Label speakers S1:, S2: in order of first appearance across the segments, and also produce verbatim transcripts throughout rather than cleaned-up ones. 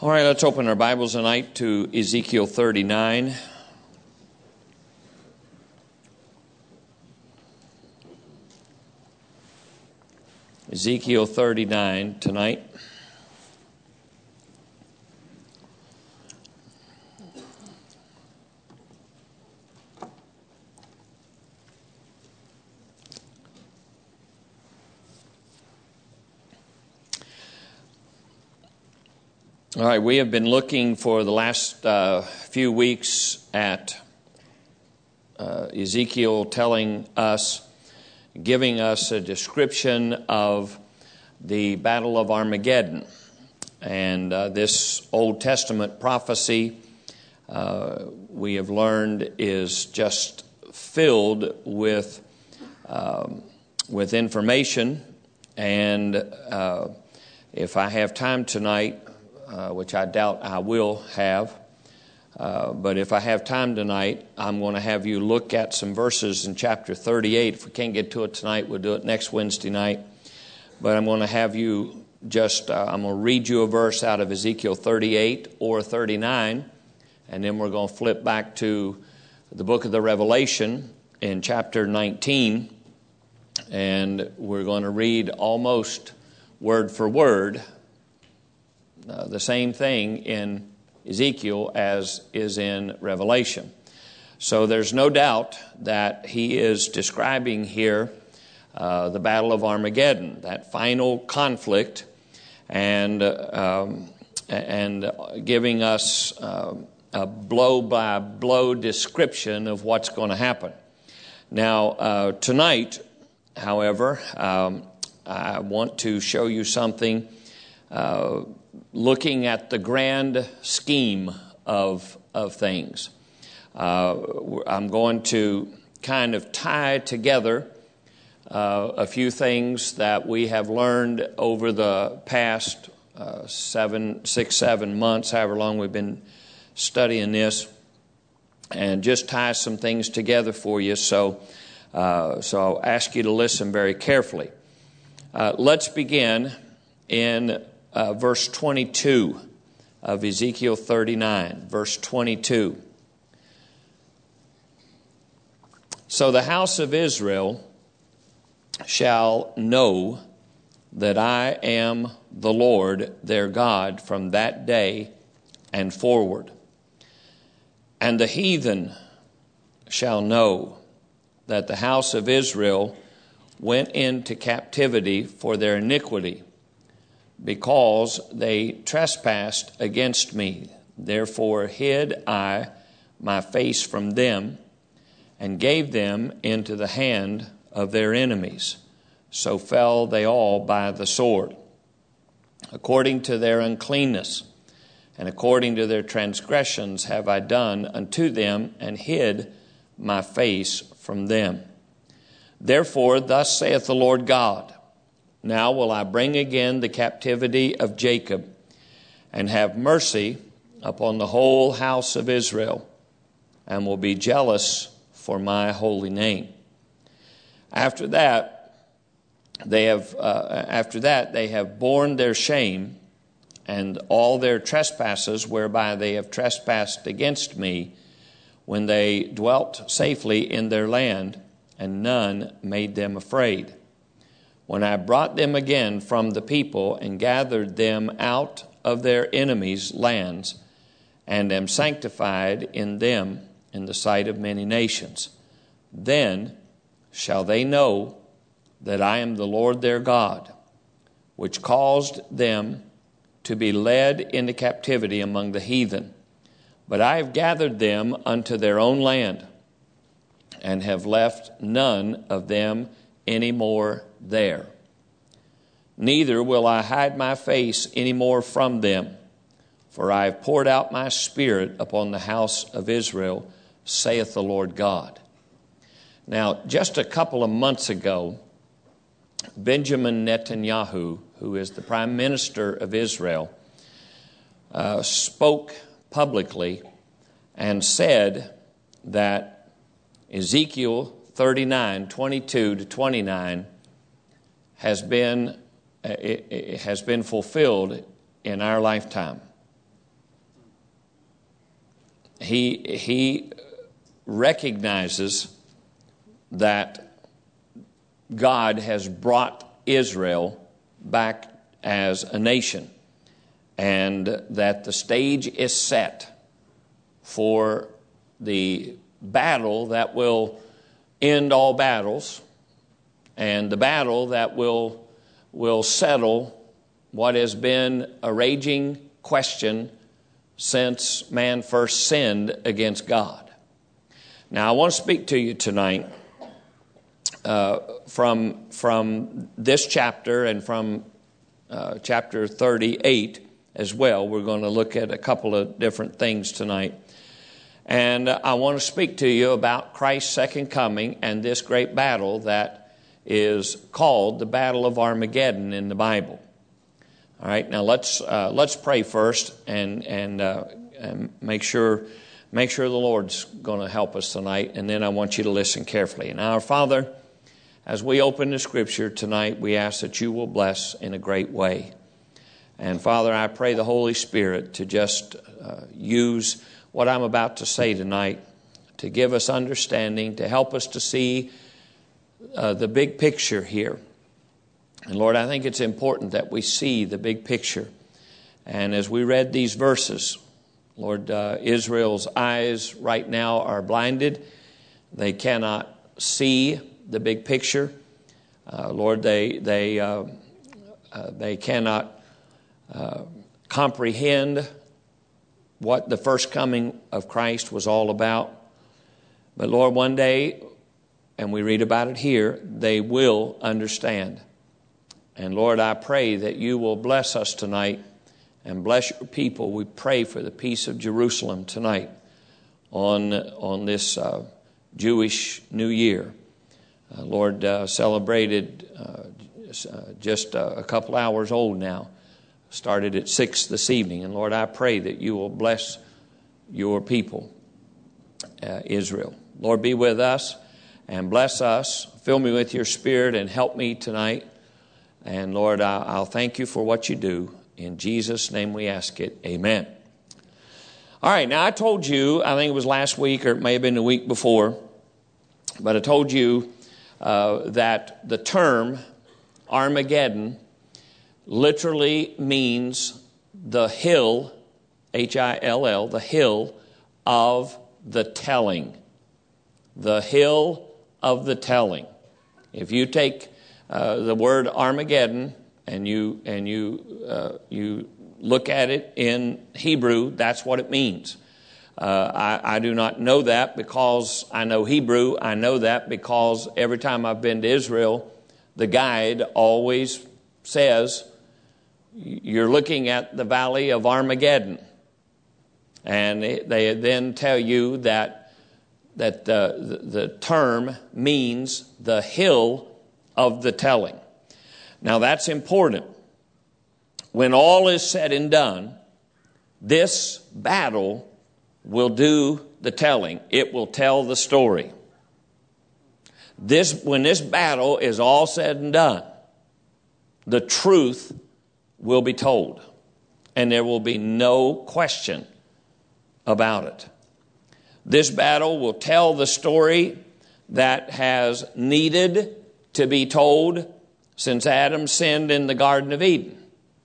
S1: All right, let's open our Bibles tonight to Ezekiel thirty-nine. Ezekiel thirty-nine tonight. All right, we have been looking for the last uh, few weeks at uh, Ezekiel telling us, giving us a description of the Battle of Armageddon. And uh, this Old Testament prophecy, uh, we have learned, is just filled with, um, with information. And uh, if I have time tonight, Uh, which I doubt I will have. Uh, but if I have time tonight, I'm going to have you look at some verses in chapter thirty-eight. If we can't get to it tonight, we'll do it next Wednesday night. But I'm going to have you just, uh, I'm going to read you a verse out of Ezekiel thirty-eight or thirty-nine, and then we're going to flip back to the book of the Revelation in chapter nineteen, and we're going to read almost word for word Uh, the same thing in Ezekiel as is in Revelation. So there's no doubt that he is describing here uh, the Battle of Armageddon, that final conflict, and um, and giving us uh, a blow-by-blow description of what's going to happen. Now, uh, tonight, however, um, I want to show you something uh, looking at the grand scheme of of things. Uh, I'm going to kind of tie together uh, a few things that we have learned over the past uh, seven, six, seven months, however long we've been studying this, and just tie some things together for you. So, uh, so I'll ask you to listen very carefully. Uh, let's begin in Uh, verse twenty-two of Ezekiel thirty-nine, verse twenty-two. So the house of Israel shall know that I am the Lord their God from that day and forward. And the heathen shall know that the house of Israel went into captivity for their iniquity, because they trespassed against me. Therefore hid I my face from them, and gave them into the hand of their enemies. So fell they all by the sword, according to their uncleanness, and according to their transgressions have I done unto them, and hid my face from them. Therefore thus saith the Lord God, now will I bring again the captivity of Jacob, and have mercy upon the whole house of Israel, and will be jealous for my holy name. After that, they have uh, after that they have borne their shame and all their trespasses whereby they have trespassed against me, when they dwelt safely in their land, and none made them afraid. When I brought them again from the people, and gathered them out of their enemies' lands, and am sanctified in them in the sight of many nations, then shall they know that I am the Lord their God, which caused them to be led into captivity among the heathen. But I have gathered them unto their own land, and have left none of them any more there. Neither will I hide my face any more from them, for I have poured out my spirit upon the house of Israel, saith the Lord God. Now, just a couple of months ago, Benjamin Netanyahu, who is the prime minister of Israel, uh, spoke publicly and said that Ezekiel thirty-nine, twenty-two to twenty-nine has been it, it has been fulfilled in our lifetime. he, he recognizes that God has brought Israel back as a nation, and that the stage is set for the battle that will end all battles, and the battle that will will settle what has been a raging question since man first sinned against God. Now, I want to speak to you tonight uh, from from this chapter and from uh, chapter thirty-eight as well. We're going to look at a couple of different things tonight. And I want to speak to you about Christ's second coming and this great battle that is called the Battle of Armageddon in the Bible. All right, now let's uh, let's pray first and and, uh, and make sure make sure the Lord's going to help us tonight, and then I want you to listen carefully. And our Father, as we open the Scripture tonight, we ask that you will bless in a great way. And Father, I pray the Holy Spirit to just uh, use what I'm about to say tonight to give us understanding, to help us to see uh, the big picture here. And Lord, I think it's important that we see the big picture. And as we read these verses, Lord, uh, Israel's eyes right now are blinded. They cannot see the big picture. Uh, Lord, they they uh, uh, they cannot uh, comprehend what the first coming of Christ was all about. But Lord, one day, and we read about it here, they will understand. And Lord, I pray that you will bless us tonight and bless your people. We pray for the peace of Jerusalem tonight on, on this uh, Jewish New Year. Uh, Lord, uh, celebrated uh, just uh, a couple hours old now. Started at six this evening. And Lord, I pray that you will bless your people, uh, Israel. Lord, be with us and bless us. Fill me with your Spirit and help me tonight. And Lord, I'll thank you for what you do. In Jesus' name we ask it. Amen. All right, now I told you, I think it was last week or it may have been the week before, but I told you uh, that the term Armageddon literally means the hill, H I L L, the hill of the telling. The hill of the telling. If you take uh, the word Armageddon and you and you uh, you look at it in Hebrew, that's what it means. Uh, I, I do not know that because I know Hebrew. I know that because every time I've been to Israel, the guide always says, you're looking at the Valley of Armageddon. And they then tell you that, that the, the term means the hill of the telling. Now that's important. When all is said and done, this battle will do the telling. It will tell the story. This, when this battle is all said and done, the truth will be told, and there will be no question about it. This battle will tell the story that has needed to be told since Adam sinned in the Garden of Eden.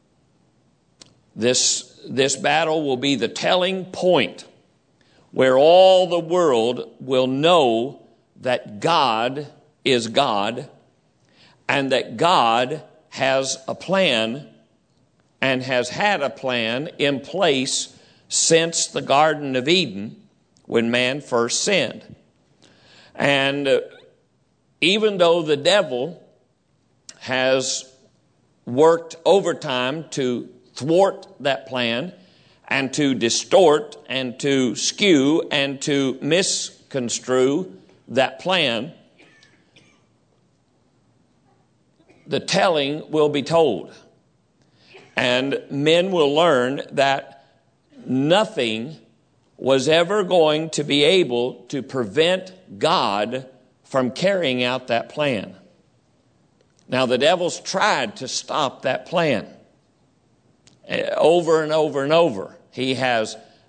S1: This, this battle will be the telling point where all the world will know that God is God and that God has a plan and has had a plan in place since the Garden of Eden when man first sinned. And uh, even though the devil has worked overtime to thwart that plan and to distort and to skew and to misconstrue that plan, the telling will be told. And men will learn that nothing was ever going to be able to prevent God from carrying out that plan. Now, the devil's tried to stop that plan over and over and over. He has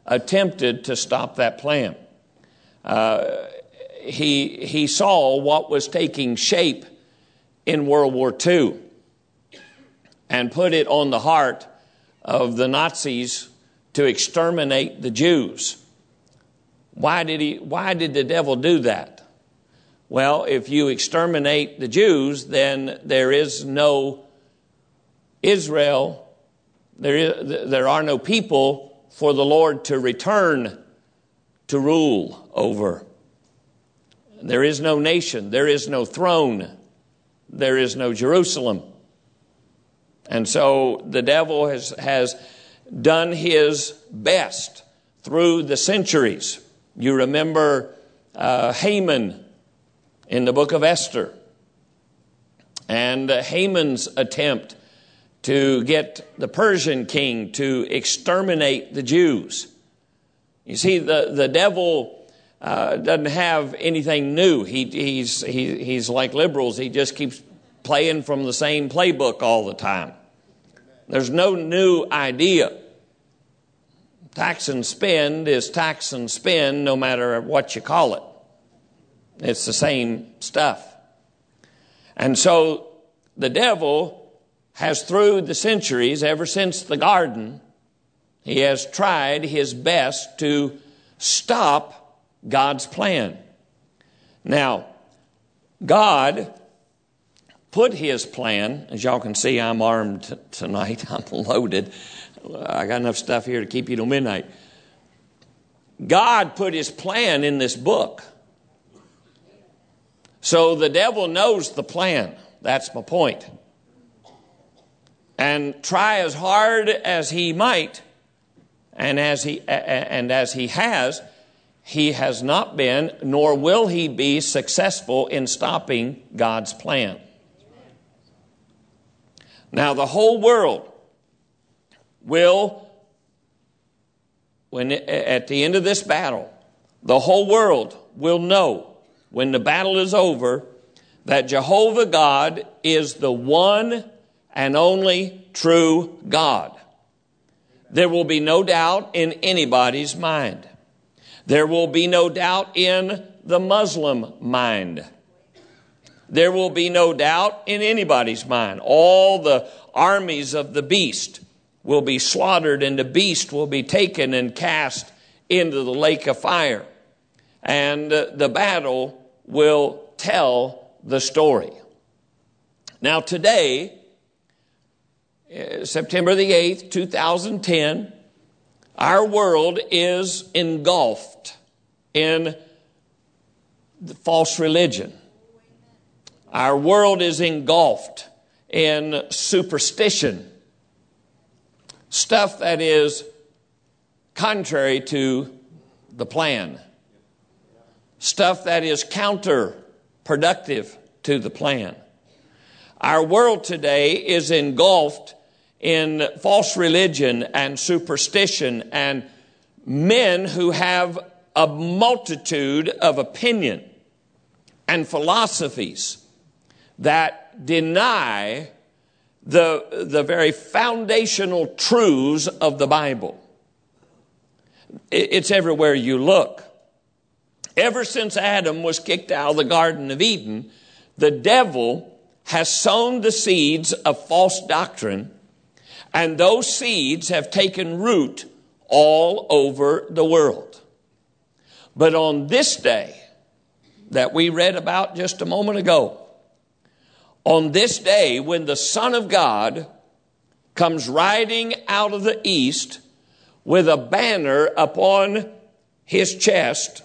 S1: attempted to stop that plan. Uh, he, he saw what was taking shape in World War Two and put it on the heart of the Nazis to exterminate the Jews. Why did he, why did the devil do that? Well, if you exterminate the Jews, then there is no Israel, there is, there are no people for the Lord to return to rule over. There is no nation, there is no throne, there is no Jerusalem. And so the devil has, has done his best through the centuries. You remember uh, Haman in the book of Esther, and uh, Haman's attempt to get the Persian king to exterminate the Jews. You see, the, the devil uh, doesn't have anything new. He, he's, he, he's like liberals. He just keeps playing from the same playbook all the time. There's no new idea. Tax and spend is tax and spend no matter what you call it. It's the same stuff. And so the devil has, through the centuries, ever since the garden, he has tried his best to stop God's plan. Now, God put his plan, as y'all can see, I'm armed t- tonight, I'm loaded. I got enough stuff here to keep you till midnight. God put his plan in this book. So the devil knows the plan. That's my point. And try as hard as he might, and as he and as he has, he has not been, nor will he be successful in stopping God's plan. Now the whole world will, when at the end of this battle, the whole world will know, when the battle is over, that Jehovah God is the one and only true God. There will be no doubt in anybody's mind. There will be no doubt in the Muslim mind. There will be no doubt in anybody's mind. All the armies of the beast will be slaughtered, and the beast will be taken and cast into the lake of fire. And uh, the battle will tell the story. Now today, uh, September the eighth, two thousand ten, our world is engulfed in the false religion. Our world is engulfed in superstition. Stuff that is contrary to the plan. Stuff that is counterproductive to the plan. Our world today is engulfed in false religion and superstition and men who have a multitude of opinion and philosophies that deny the, the very foundational truths of the Bible. It's everywhere you look. Ever since Adam was kicked out of the Garden of Eden, the devil has sown the seeds of false doctrine, and those seeds have taken root all over the world. But on this day that we read about just a moment ago, on this day when the Son of God comes riding out of the east with a banner upon his chest,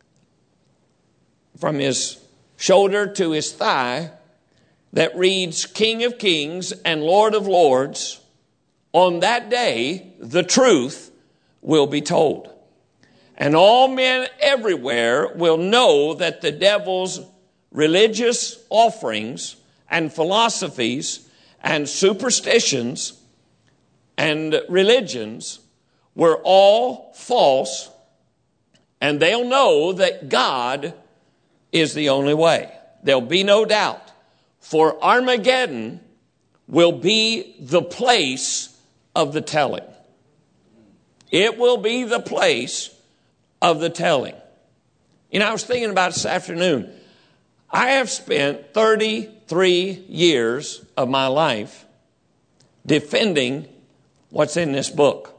S1: from his shoulder to his thigh, that reads King of Kings and Lord of Lords, on that day the truth will be told. And all men everywhere will know that the devil's religious offerings and philosophies and superstitions and religions were all false, and they'll know that God is the only way. There'll be no doubt. For Armageddon will be the place of the telling. It will be the place of the telling. You know, I was thinking about it this afternoon. I have spent thirty-three years of my life defending what's in this book.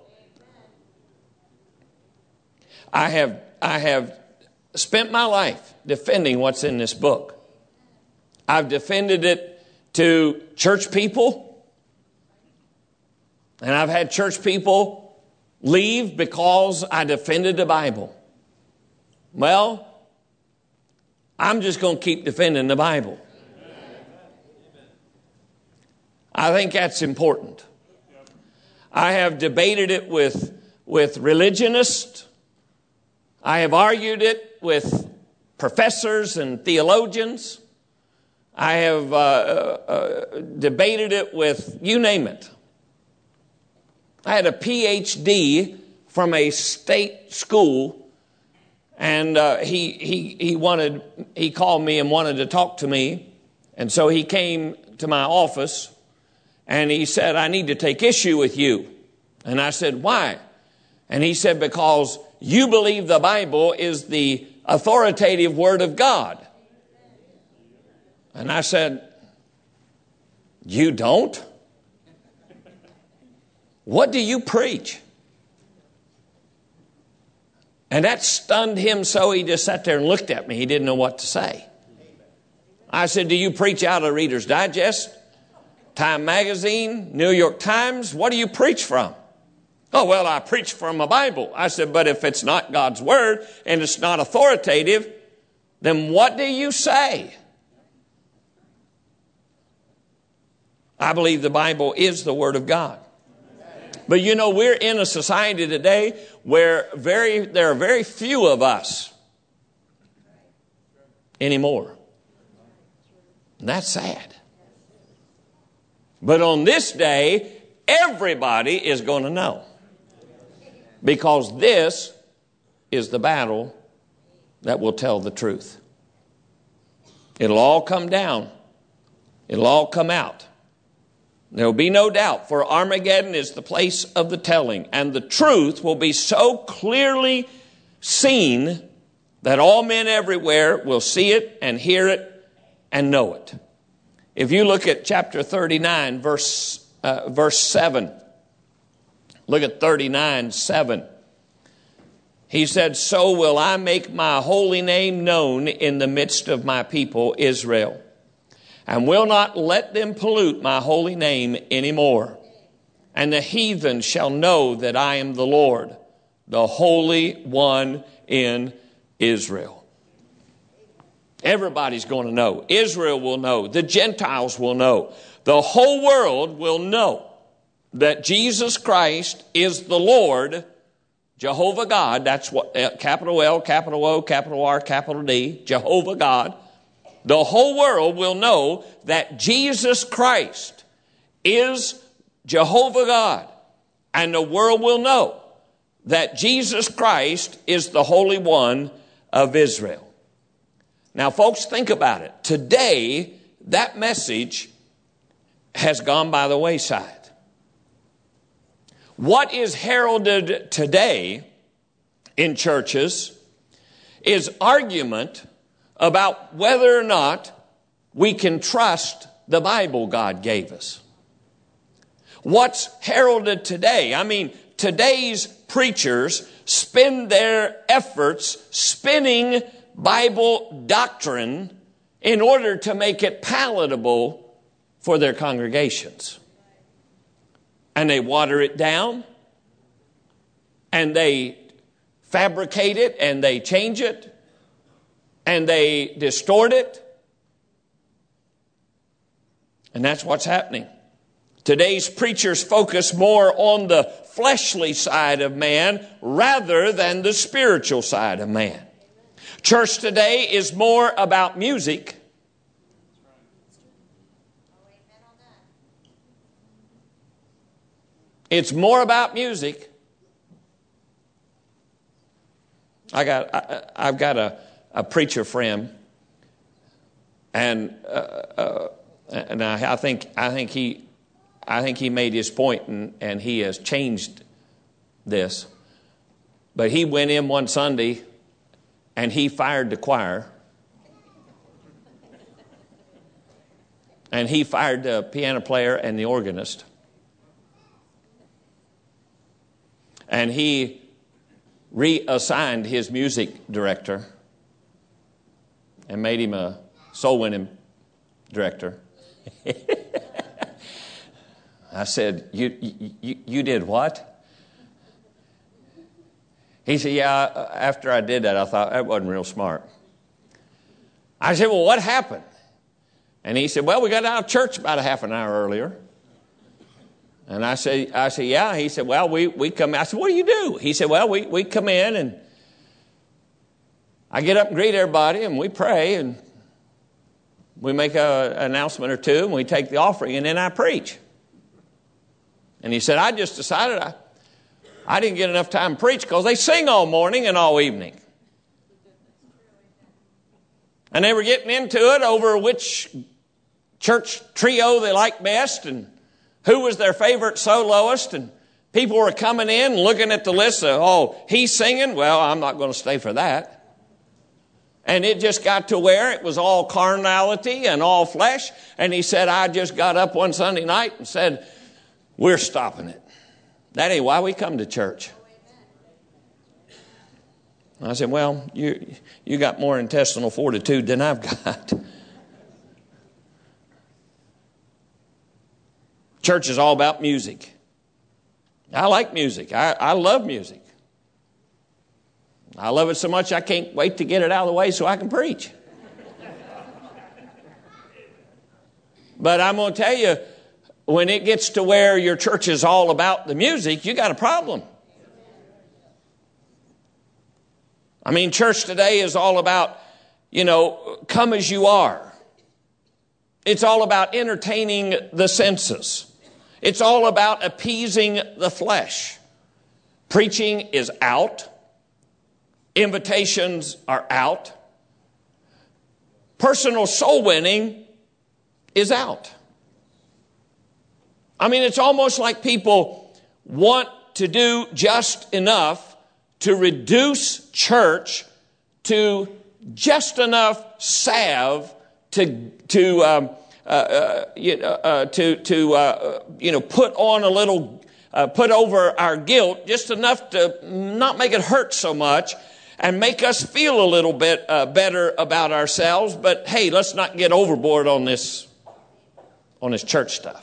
S1: I have, I have spent my life defending what's in this book. I've defended it to church people, and I've had church people leave because I defended the Bible. Well, I'm just going to keep defending the Bible. I think that's important. I have debated it with, with religionists. I have argued it with professors and theologians. I have uh, uh, debated it with you name it. I had a P H D from a state school, and uh, he he he wanted he called me and wanted to talk to me, and so he came to my office, and he said, "I need to take issue with you." And I said, "Why?" And he said, "Because you believe the Bible is the authoritative Word of God." And I said, "You don't? What do you preach?" And that stunned him so he just sat there and looked at me. He didn't know what to say. I said, "Do you preach out of Reader's Digest, Time Magazine, New York Times? What do you preach from?" "Oh, well, I preach from a Bible." I said, "But if it's not God's Word and it's not authoritative, then what do you say?" I believe the Bible is the Word of God. But you know, we're in a society today where very there are very few of us anymore. And that's sad. But on this day, everybody is going to know. Because this is the battle that will tell the truth. It'll all come down. It'll all come out. There will be no doubt, for Armageddon is the place of the telling, and the truth will be so clearly seen that all men everywhere will see it and hear it and know it. If you look at chapter thirty-nine, verse, uh, verse seven, look at thirty-nine, seven. He said, "So will I make my holy name known in the midst of my people Israel, and will not let them pollute my holy name anymore. And the heathen shall know that I am the Lord, the Holy One in Israel." Everybody's going to know. Israel will know. The Gentiles will know. The whole world will know that Jesus Christ is the Lord, Jehovah God. That's what, capital L, capital O, capital R, capital D, Jehovah God. The whole world will know that Jesus Christ is Jehovah God. And the world will know that Jesus Christ is the Holy One of Israel. Now, folks, think about it. Today, that message has gone by the wayside. What is heralded today in churches is argument about whether or not we can trust the Bible God gave us. What's heralded today? I mean, today's preachers spend their efforts spinning Bible doctrine in order to make it palatable for their congregations. And they water it down, and they fabricate it, and they change it, and they distort it. And that's what's happening. Today's preachers focus more on the fleshly side of man rather than the spiritual side of man. Church today is more about music It's more about music. I got, I, I've got a, a preacher friend, and uh, uh, and I, I think I think he I think he made his point, and, and he has changed this. But he went in one Sunday and he fired the choir. And he fired the piano player and the organist. And he reassigned his music director and made him a soul-winning director. I said, you, you, you did what? He said, yeah, after I did that, I thought that wasn't real smart. I said, well, what happened? And he said, well, we got out of church about a half an hour earlier. And I said, I said, yeah. He said, well, we, we come in. I said, what do you do? He said, well, we, we come in and I get up and greet everybody and we pray and we make a, an announcement or two and we take the offering and then I preach. And he said, I just decided I, I didn't get enough time to preach because they sing all morning and all evening. And they were getting into it over which church trio they liked best and who was their favorite soloist. And people were coming in looking at the list of, oh, he's singing. Well, I'm not going to stay for that. And it just got to where it was all carnality and all flesh. And he said, I just got up one Sunday night and said, we're stopping it. That ain't why we come to church. I said, well, you you got more intestinal fortitude than I've got. Church is all about music. I like music. I, I love music. I love it so much I can't wait to get it out of the way so I can preach. But I'm going to tell you, when it gets to where your church is all about the music, you got a problem. I mean, church today is all about, you know, come as you are. It's all about entertaining the senses. It's all about appeasing the flesh. Preaching is out. Invitations are out. Personal soul winning is out. I mean, it's almost like people want to do just enough to reduce church to just enough salve to to um, uh, uh, you know, uh, to to uh, you know put on a little uh, put over our guilt, just enough to not make it hurt so much and make us feel a little bit uh, better about ourselves. But hey, let's not get overboard on this on this church stuff.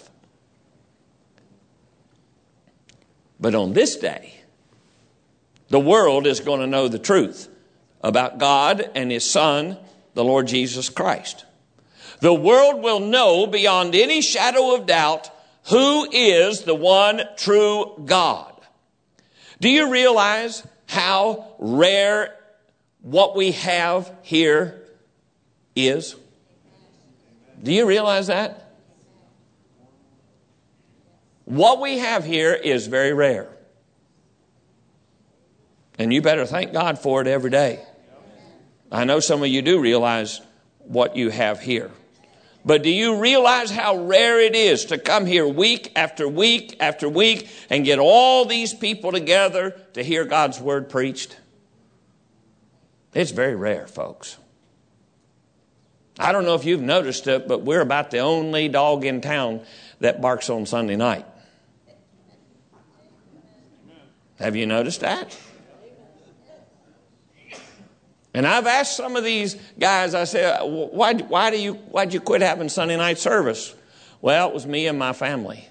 S1: But on this day, the world is going to know the truth about God and His Son, the Lord Jesus Christ. The world will know beyond any shadow of doubt who is the one true God. Do you realize how rare what we have here is? Do you realize that? What we have here is very rare. And you better thank God for it every day. I know some of you do realize what you have here. But do you realize how rare it is to come here week after week after week and get all these people together to hear God's word preached? It's very rare, folks. I don't know if you've noticed it, but we're about the only dog in town that barks on Sunday night. Have you noticed that? And I've asked some of these guys, I said, why, why do you, why'd you quit having Sunday night service? Well, it was me and my family.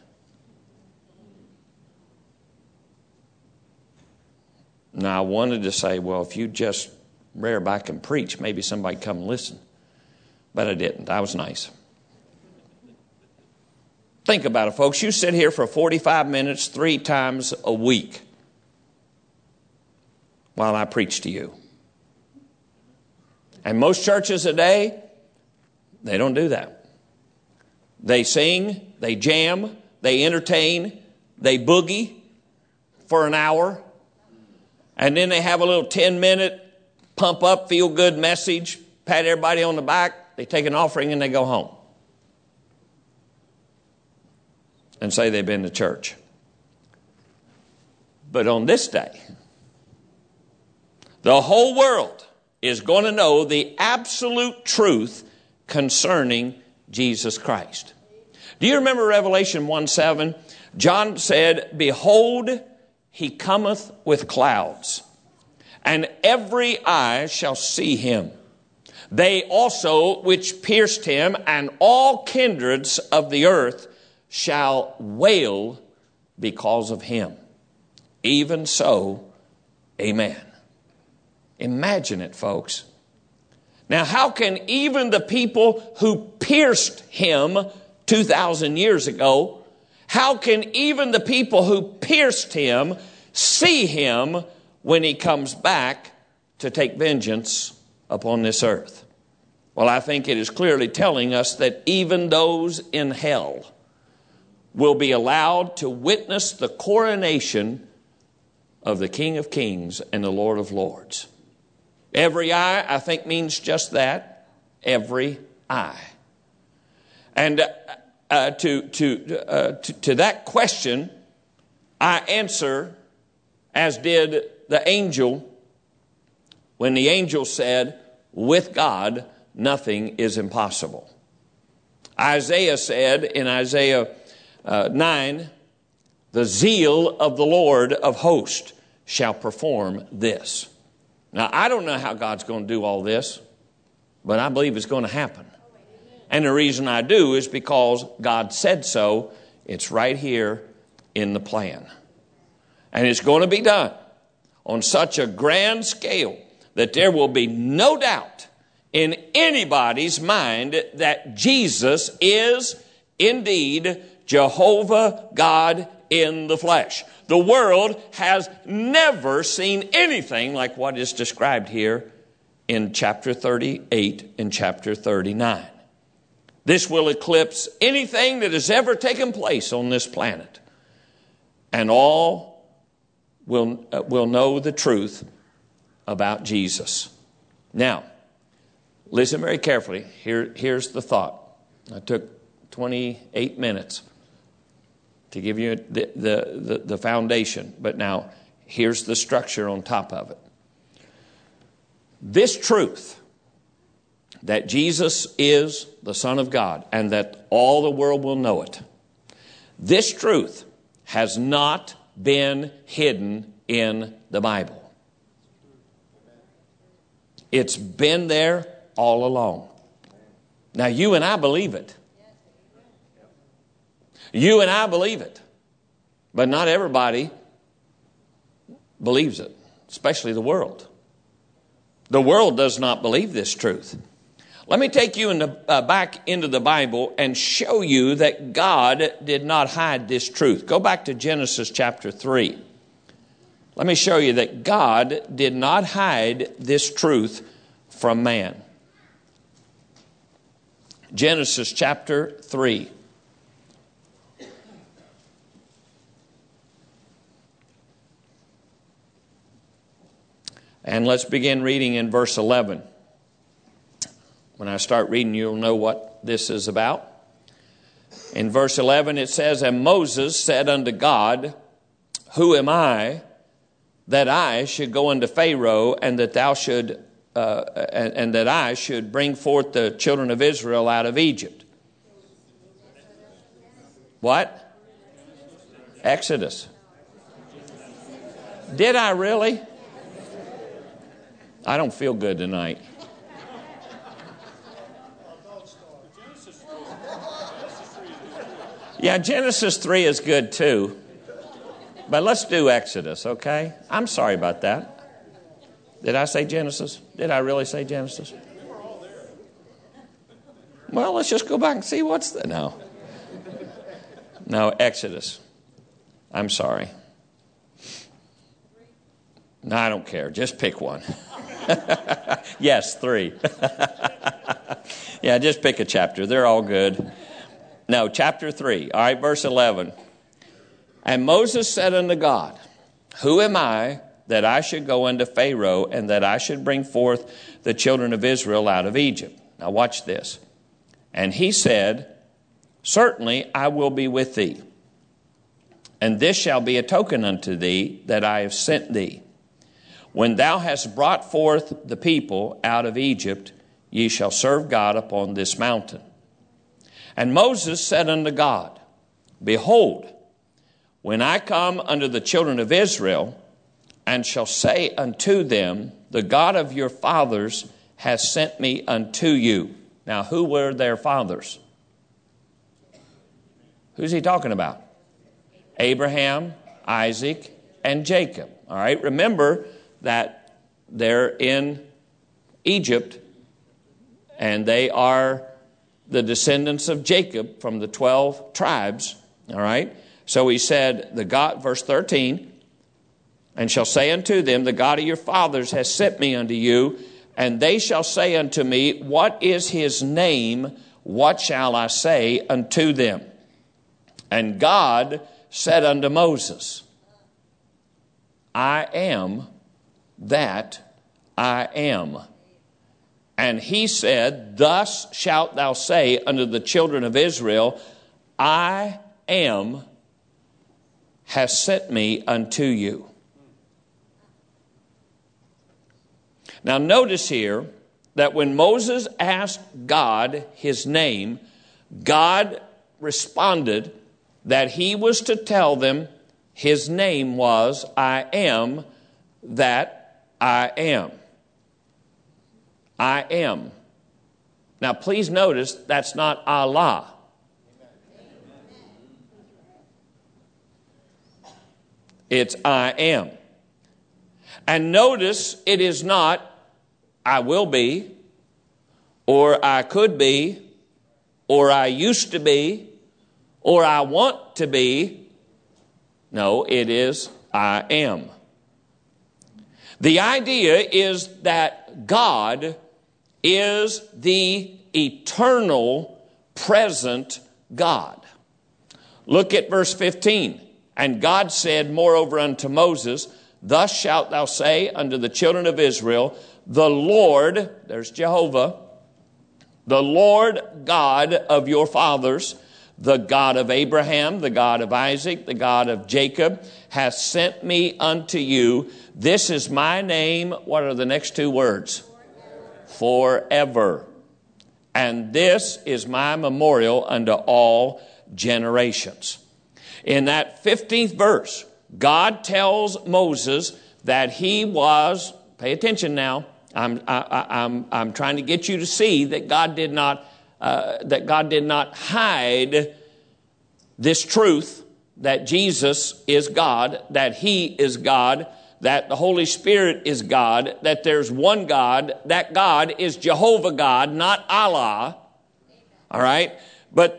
S1: Now, I wanted to say, well, if you just rear back and preach, maybe somebody'd come and listen. But I didn't. I was nice. Think about it, folks. You sit here for forty-five minutes three times a week while I preach to you. And most churches today, they don't do that. They sing, they jam, they entertain, they boogie for an hour, and then they have a little ten-minute pump-up, feel-good message, pat everybody on the back, they take an offering, and they go home and say they've been to church. But on this day, The whole world is going to know the absolute truth concerning Jesus Christ. Do you remember Revelation one seven? John said, "Behold, he cometh with clouds, and every eye shall see him. They also which pierced him, and all kindreds of the earth shall wail because of him. Even so, amen." Imagine it, folks. Now, how can even the people who pierced him two thousand years ago, how can even the people who pierced him see him when he comes back to take vengeance upon this earth? Well, I think it is clearly telling us that even those in hell will be allowed to witness the coronation of the King of Kings and the Lord of Lords. Every eye, I think, means just that. Every eye. And uh, uh, to, to, uh, to, to that question, I answer as did the angel when the angel said, "With God, nothing is impossible." Isaiah said in Isaiah uh, nine, "The zeal of the Lord of hosts shall perform this." Now, I don't know how God's going to do all this, but I believe it's going to happen. And the reason I do is because God said so. It's right here in the plan. And it's going to be done on such a grand scale that there will be no doubt in anybody's mind that Jesus is indeed Jehovah God in the flesh. The world has never seen anything like what is described here in chapter thirty-eight and chapter thirty-nine. This will eclipse anything that has ever taken place on this planet. And all will, uh, will know the truth about Jesus. Now, listen very carefully. Here, here's the thought. I took twenty-eight minutes to give you the, the, the, the foundation. But now, here's the structure on top of it. This truth, that Jesus is the Son of God and that all the world will know it, this truth has not been hidden in the Bible. It's been there all along. Now, you and I believe it. You and I believe it. But not everybody believes it, especially the world. The world does not believe this truth. Let me take you in the, uh, back into the Bible and show you that God did not hide this truth. Go back to Genesis chapter three. Let me show you that God did not hide this truth from man. Genesis chapter three. And let's begin reading in verse eleven. When I start reading, you'll know what this is about. In verse eleven, it says, "And Moses said unto God, Who am I, that I should go unto Pharaoh, and that thou should, uh, and, and that I should bring forth the children of Israel out of Egypt?" What? Exodus. Did I really? I don't feel good tonight. Yeah, Genesis three is good too. But let's do Exodus, okay? I'm sorry about that. Did I say Genesis? Did I really say Genesis? Well, let's just go back and see what's the... No. No, Exodus. I'm sorry. No, I don't care. Just pick one. Yes, three. Yeah, just pick a chapter. They're all good. No, chapter three. All right, verse eleven. "And Moses said unto God, Who am I that I should go unto Pharaoh, and that I should bring forth the children of Israel out of Egypt?" Now watch this. "And he said, Certainly I will be with thee. And this shall be a token unto thee that I have sent thee. When thou hast brought forth the people out of Egypt, ye shall serve God upon this mountain. And Moses said unto God, Behold, when I come unto the children of Israel, and shall say unto them, The God of your fathers has sent me unto you. Now, who were their fathers? Who's he talking about? Abraham, Isaac, and Jacob. All right, remember that they're in Egypt, and they are the descendants of Jacob from the twelve tribes. All right, so he said, the God, verse thirteen, and shall say unto them, The God of your fathers has sent me unto you, and they shall say unto me, What is his name? What shall I say unto them? And God said unto Moses, I am that I am. And he said, Thus shalt thou say unto the children of Israel, I am has sent me unto you. Now notice here that when Moses asked God his name, God responded that he was to tell them his name was, I am that I am. I am. Now please notice that's not Allah. It's I am. And notice it is not I will be, or I could be, or I used to be, or I want to be. No, it is I am. The idea is that God is the eternal, present God. Look at verse fifteen. And God said, moreover unto Moses, Thus shalt thou say unto the children of Israel, The Lord, there's Jehovah, the Lord God of your fathers, the God of Abraham, the God of Isaac, the God of Jacob, hath sent me unto you. This is my name. What are the next two words? Forever. Forever. And this is my memorial unto all generations. In that fifteenth verse, God tells Moses that he was, pay attention now, I'm, I, I'm, I'm trying to get you to see that God did not Uh, that God did not hide this truth that Jesus is God, that He is God, that the Holy Spirit is God, that there's one God, that God is Jehovah God, not Allah. All right? But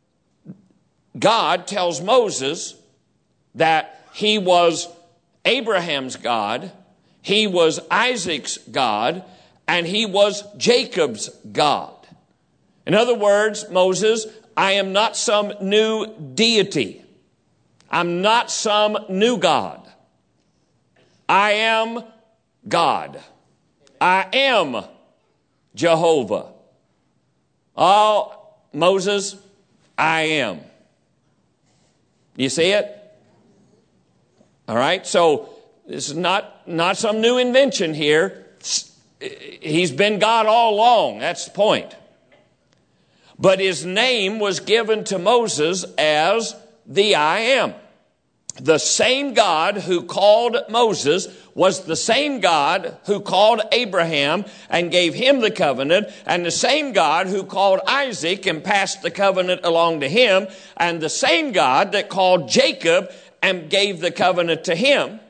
S1: God tells Moses that He was Abraham's God, He was Isaac's God, and He was Jacob's God. In other words, Moses, I am not some new deity. I'm not some new God. I am God. I am Jehovah. Oh, Moses, I am. You see it? All right, so this is not, not some new invention here. He's been God all along. That's the point. But his name was given to Moses as the I am. The same God who called Moses was the same God who called Abraham and gave him the covenant, and the same God who called Isaac and passed the covenant along to him, and the same God that called Jacob and gave the covenant to him.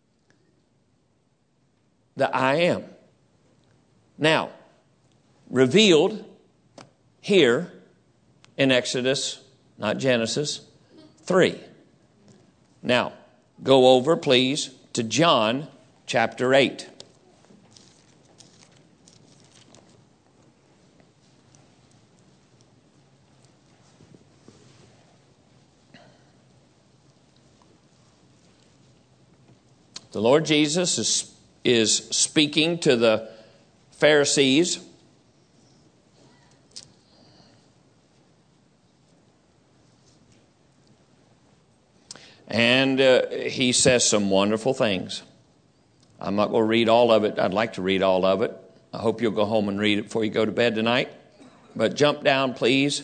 S1: The I am. Now, revealed here in Exodus, not Genesis, three. Now, go over, please, to John chapter eight. The Lord Jesus is, is speaking to the Pharisees. And uh, he says some wonderful things. I'm not going to read all of it. I'd like to read all of it. I hope you'll go home and read it before you go to bed tonight. But jump down, please.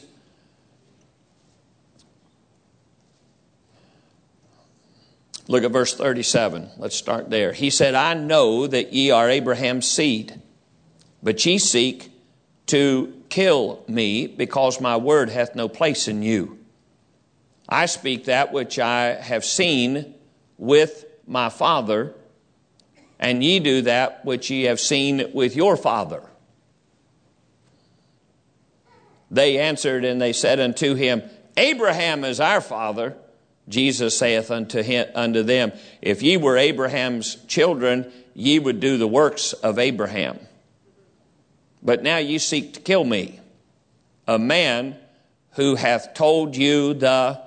S1: Look at verse thirty-seven. Let's start there. He said, I know that ye are Abraham's seed, but ye seek to kill me, because my word hath no place in you. I speak that which I have seen with my father, and ye do that which ye have seen with your father. They answered and they said unto him, Abraham is our father. Jesus saith unto him, unto them, if ye were Abraham's children, ye would do the works of Abraham. But now ye seek to kill me, a man who hath told you the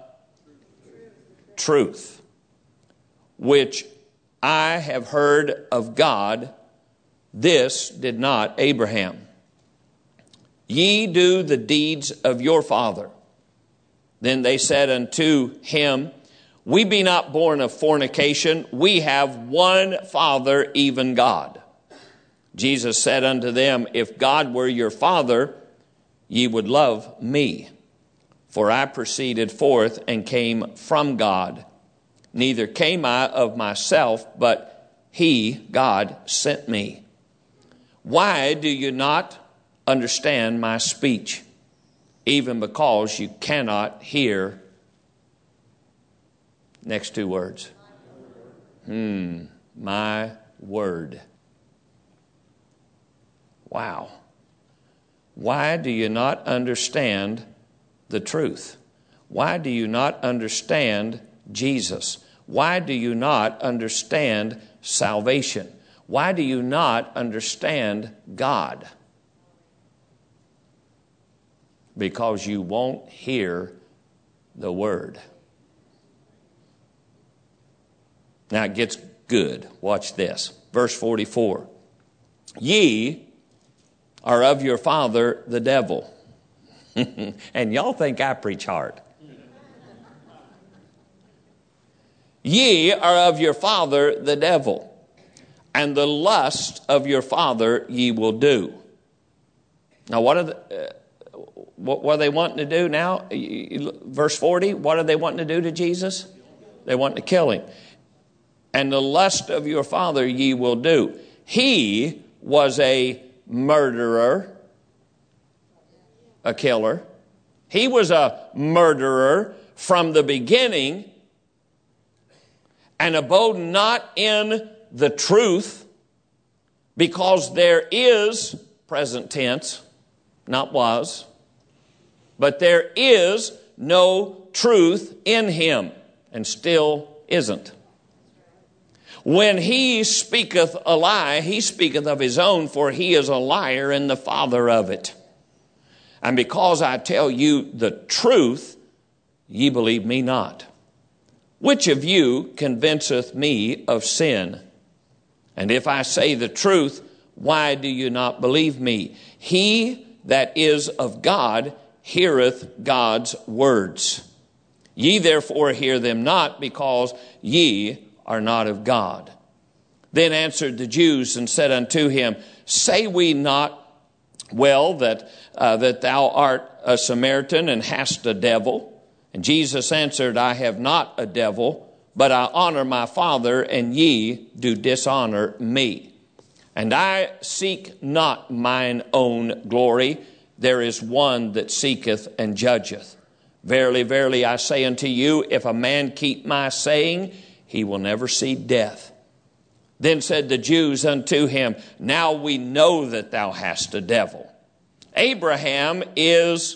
S1: truth, which I have heard of God. This did not Abraham. Ye do the deeds of your father. Then they said unto him, we be not born of fornication. We have one Father, even God. Jesus said unto them, if God were your Father, ye would love me. For I proceeded forth and came from God. Neither came I of myself, but he, God, sent me. Why do you not understand my speech? Even because you cannot hear. Next two words. Hmm, my word. Wow. Why do you not understand the truth? Why do you not understand Jesus? Why do you not understand salvation? Why do you not understand God? Because you won't hear the word. Now it gets good. Watch this. Verse forty-four. Ye are of your father the devil. And y'all think I preach hard. Ye are of your father the devil, and the lust of your father ye will do. Now what are the... Uh, What, what are they wanting to do now? Verse forty, what are they wanting to do to Jesus? They want to kill him. And the lust of your father ye will do. He was a murderer, a killer. He was a murderer from the beginning, and abode not in the truth, because there is, present tense, not was, but there is no truth in him, and still isn't. When he speaketh a lie, he speaketh of his own, for he is a liar and the father of it. And because I tell you the truth, ye believe me not. Which of you convinceth me of sin? And if I say the truth, why do you not believe me? He that is of God heareth God's words. Ye therefore hear them not, because ye are not of God. Then answered the Jews and said unto him, say we not well that uh, that thou art a Samaritan and hast a devil? And Jesus answered, I have not a devil, but I honor my Father, and ye do dishonor me. And I seek not mine own glory. There is one that seeketh and judgeth. Verily, verily, I say unto you, if a man keep my saying, he will never see death. Then said the Jews unto him, now we know that thou hast a devil. Abraham is,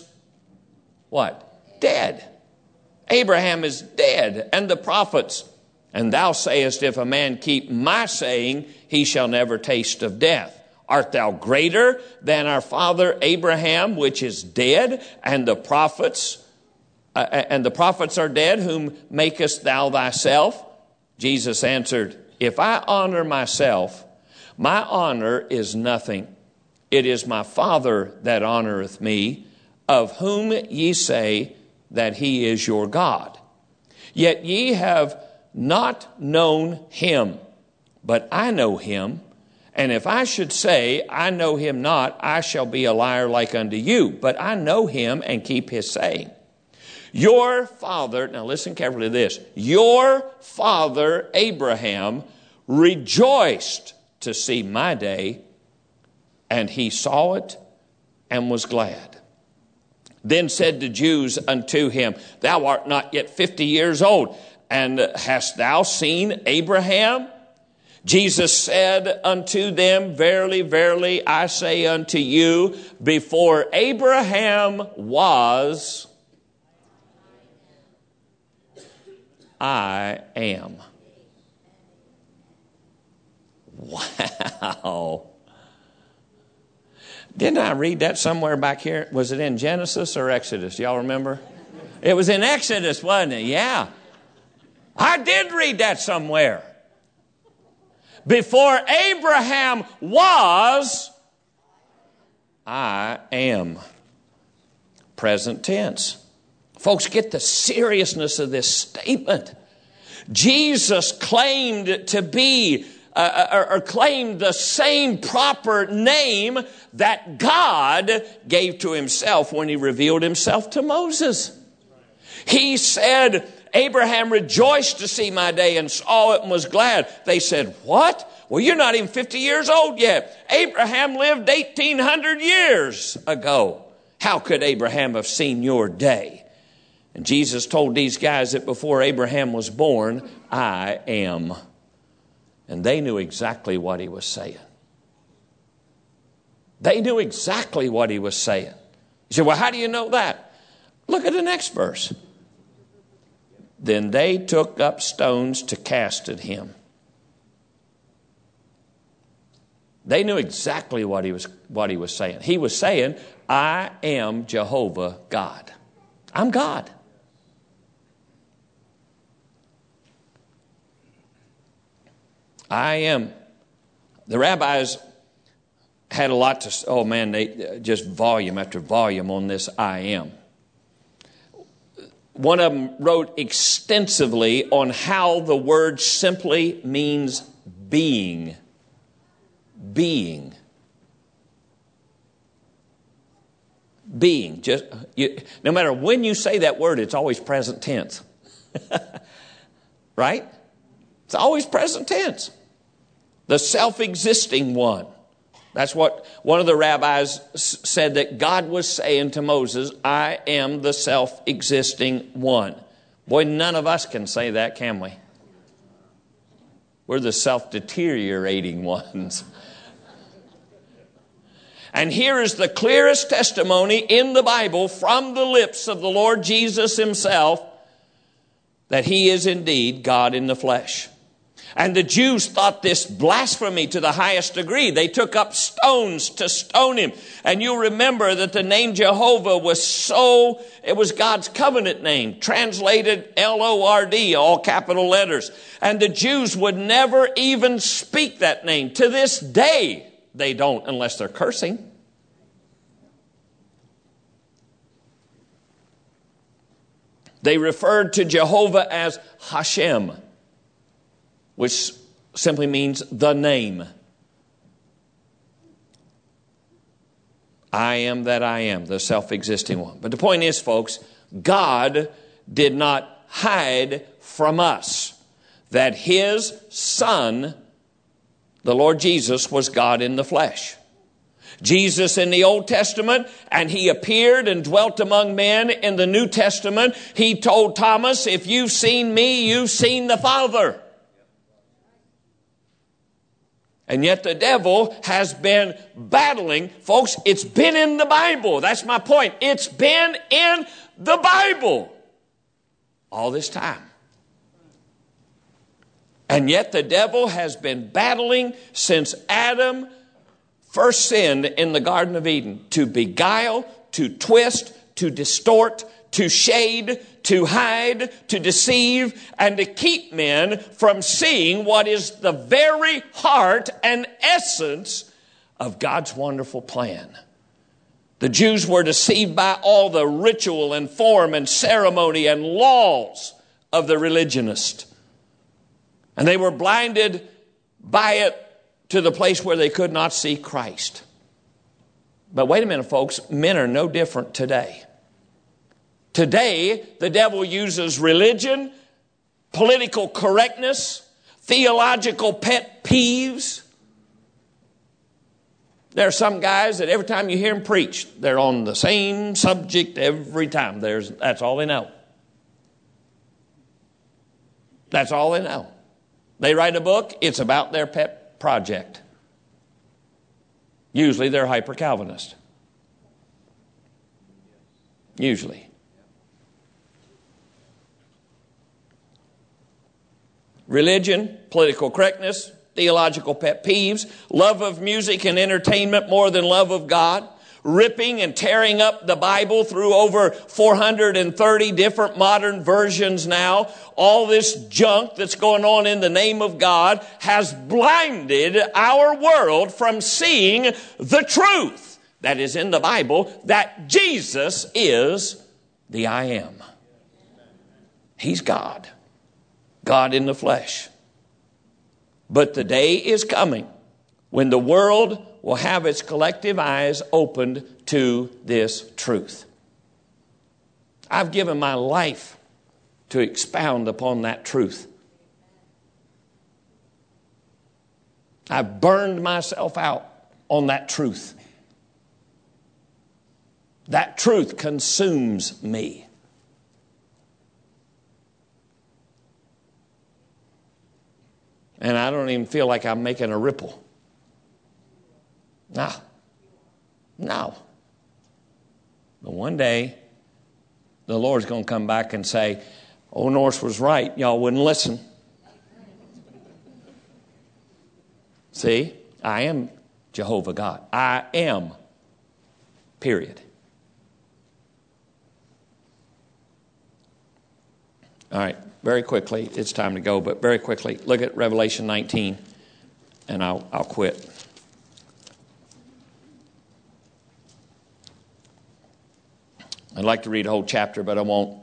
S1: what? Dead. Abraham is dead, and the prophets. And thou sayest, if a man keep my saying, he shall never taste of death. Art thou greater than our father Abraham, which is dead, and the prophets, uh, and the prophets are dead, whom makest thou thyself? Jesus answered, if I honor myself, my honor is nothing. It is my Father that honoreth me, of whom ye say that he is your God. Yet ye have not known him. but I know him. And if I should say, I know him not, I shall be a liar like unto you. But I know him and keep his saying. Your father," now listen carefully to this, "your father Abraham rejoiced to see my day, and he saw it and was glad. Then said the Jews unto him, Thou art not yet fifty years old, and hast thou seen Abraham? Jesus said unto them, Verily, verily, I say unto you, before Abraham was, I am." Wow. Didn't I read that somewhere back here? Was it in Genesis or Exodus? Y'all remember? It was in Exodus, wasn't it? Yeah. I did read that somewhere. Before Abraham was, I am. Present tense. Folks, get the seriousness of this statement. Jesus claimed to be, uh, or, or claimed the same proper name that God gave to himself when he revealed himself to Moses. He said, Abraham rejoiced to see my day and saw it and was glad. They said, what? Well, you're not even fifty years old yet. Abraham lived eighteen hundred years ago. How could Abraham have seen your day? And Jesus told these guys that before Abraham was born, I am. And they knew exactly what he was saying. They knew exactly what he was saying. You say, well, how do you know that? Look at the next verse. Then they took up stones to cast at him. They knew exactly what he was, what he was saying. He was saying, I am Jehovah God. I'm God. I am. The rabbis had a lot to, oh man, they just volume after volume on this I am. One of them wrote extensively on how the word simply means being. Being. Being. Just you, no matter when you say that word, it's always present tense. Right? It's always present tense. The self-existing one. That's what one of the rabbis said, that God was saying to Moses, I am the self-existing one. Boy, none of us can say that, can we? We're the self-deteriorating ones. And here is the clearest testimony in the Bible from the lips of the Lord Jesus himself that he is indeed God in the flesh. And the Jews thought this blasphemy to the highest degree. They took up stones to stone him. And you'll remember that the name Jehovah was so, it was God's covenant name, translated L O R D, all capital letters. And the Jews would never even speak that name. To this day, they don't unless they're cursing. They referred to Jehovah as Hashem, which simply means the name. I am that I am, the self-existing one. But the point is, folks, God did not hide from us that his Son, the Lord Jesus, was God in the flesh. Jesus in the Old Testament, and he appeared and dwelt among men in the New Testament. He told Thomas, if you've seen me, you've seen the Father. And yet the devil has been battling. Folks, it's been in the Bible. That's my point. It's been in the Bible all this time. And yet the devil has been battling since Adam first sinned in the Garden of Eden to beguile, to twist, to distort, to shade, to hide, to deceive, and to keep men from seeing what is the very heart and essence of God's wonderful plan. The Jews were deceived by all the ritual and form and ceremony and laws of the religionist. And they were blinded by it to the place where they could not see Christ. But wait a minute, folks. Men are no different today. Today, the devil uses religion, political correctness, theological pet peeves. There are some guys that every time you hear them preach, they're on the same subject every time. There's, that's all they know. That's all they know. They write a book, it's about their pet project. Usually they're hyper-Calvinist. Usually. Religion, political correctness, theological pet peeves, love of music and entertainment more than love of God, ripping and tearing up the Bible through over four hundred thirty different modern versions now. All this junk that's going on in the name of God has blinded our world from seeing the truth that is in the Bible, that Jesus is the I Am. He's God. God in the flesh. But the day is coming when the world will have its collective eyes opened to this truth. I've given my life to expound upon that truth. I've burned myself out on that truth. That truth consumes me. And I don't even feel like I'm making a ripple. No. No. But one day, the Lord's going to come back and say, "Oh, Norris was right. Y'all wouldn't listen." See, I am Jehovah God. I am. Period. All right, very quickly, it's time to go, but very quickly, look at Revelation nineteen, and I'll, I'll quit. I'd like to read a whole chapter, but I won't.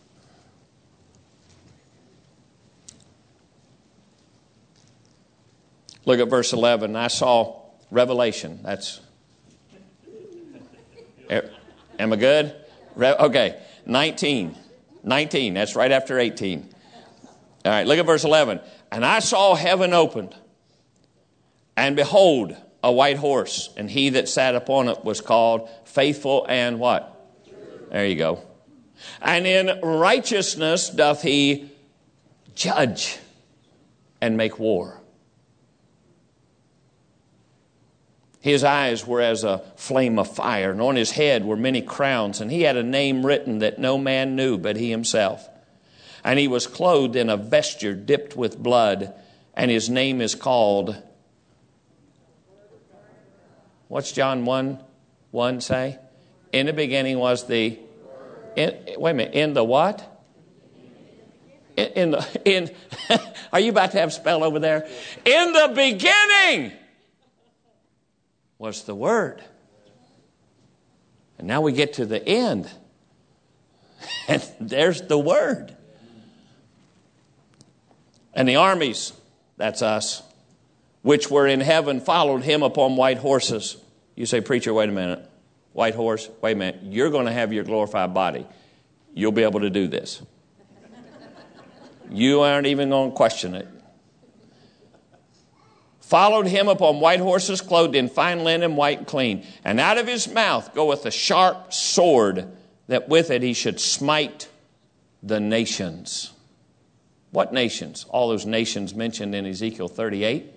S1: Look at verse eleven. I saw Revelation. That's. Am I good? Okay, nineteen. nineteen, that's right after eighteen. All right, look at verse eleven. And I saw heaven opened, and behold, a white horse, and he that sat upon it was called Faithful and what? There you go. And in righteousness doth he judge and make war. His eyes were as a flame of fire, and on his head were many crowns, and he had a name written that no man knew but he himself. And he was clothed in a vesture dipped with blood, and his name is called... What's John one one say? In the beginning was the... In, wait a minute, in the what? In, in the... in. Are you about to have a spell over there? In the beginning was the Word. And now we get to the end. And there's the Word. And the armies, that's us, which were in heaven, followed him upon white horses. You say, "Preacher, wait a minute. White horse, wait a minute. You're going to have your glorified body. You'll be able to do this. You aren't even going to question it. Followed him upon white horses, clothed in fine linen, white and clean. And out of his mouth goeth a sharp sword, that with it he should smite the nations." What nations? All those nations mentioned in Ezekiel thirty-eight.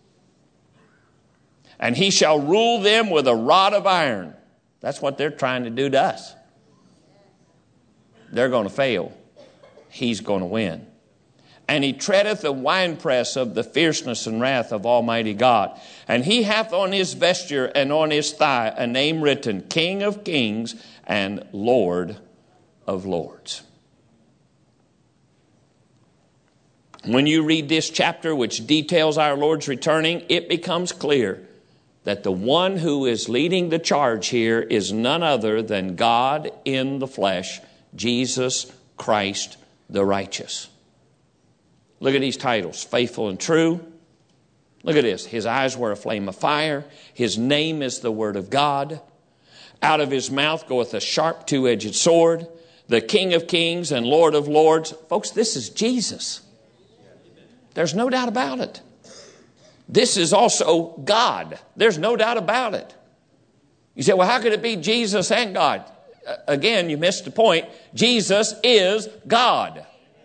S1: "And he shall rule them with a rod of iron." That's what they're trying to do to us. They're going to fail. He's going to win. "And he treadeth the winepress of the fierceness and wrath of Almighty God. And he hath on his vesture and on his thigh a name written, King of Kings and Lord of Lords." When you read this chapter, which details our Lord's returning, it becomes clear that the one who is leading the charge here is none other than God in the flesh, Jesus Christ the righteous. Look at these titles: Faithful and True, Look at this. His eyes were a flame of fire. His name is the Word of God. Out of his mouth goeth a sharp two-edged sword. The King of kings and Lord of lords. Folks, this is Jesus. There's no doubt about it. This is also God. There's no doubt about it. You say, well, how could it be Jesus and God? Again, you missed the point. Jesus is God.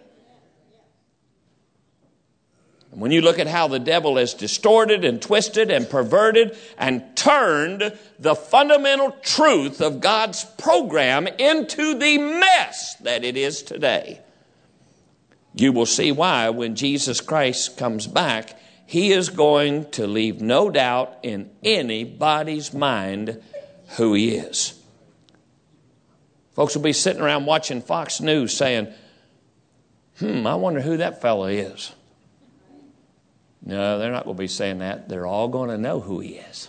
S1: And when you look at how the devil has distorted and twisted and perverted and turned the fundamental truth of God's program into the mess that it is today, you will see why when Jesus Christ comes back, he is going to leave no doubt in anybody's mind who he is. Folks will be sitting around watching Fox News saying, hmm, I wonder who that fellow is. No, they're not going to be saying that. They're all going to know who he is.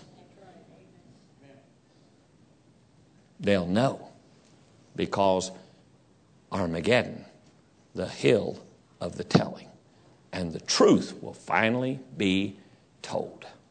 S1: They'll know because Armageddon, the hill of the telling, and the truth will finally be told.